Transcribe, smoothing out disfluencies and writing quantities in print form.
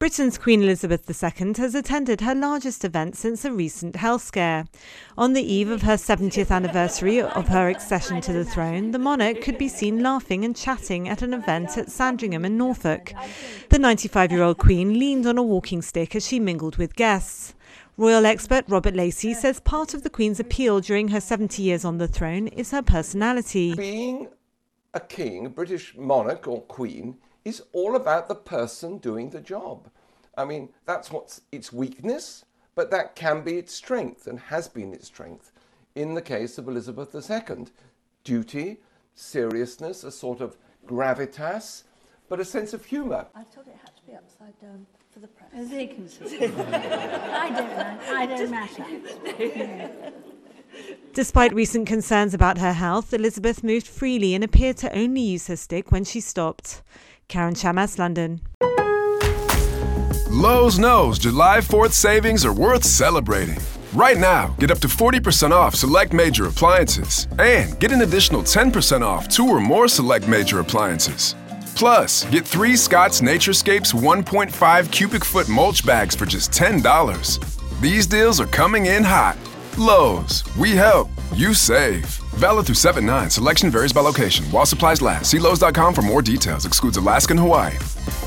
Britain's Queen Elizabeth II has attended her largest event since a recent health scare. On the eve of her 70th anniversary of her accession to the throne, the monarch could be seen laughing and chatting at an event at Sandringham in Norfolk. The 95-year-old Queen leaned on a walking stick as she mingled with guests. Royal expert Robert Lacey says part of the Queen's appeal during her 70 years on the throne is her personality. Being a king, a British monarch or queen, is all about the person doing the job. I mean, that's what's its weakness, but that can be its strength and has been its strength in the case of Elizabeth II. Duty, seriousness, a sort of gravitas, but a sense of humour. I thought it had to be upside down for the press. As they can see. I don't matter. Despite recent concerns about her health, Elizabeth moved freely and appeared to only use her stick when she stopped. Karen Chamas, London. Lowe's knows July 4th savings are worth celebrating. Right now, get up to 40% off select major appliances and get an additional 10% off 2 or more select major appliances. Plus, get 3 Scott's Naturescapes 1.5 cubic foot mulch bags for just $10. These deals are coming in hot. Lowe's, we help, you save. Valid through 7/9. Selection varies by location. While supplies last. See Lowe's.com for more details. Excludes Alaska and Hawaii.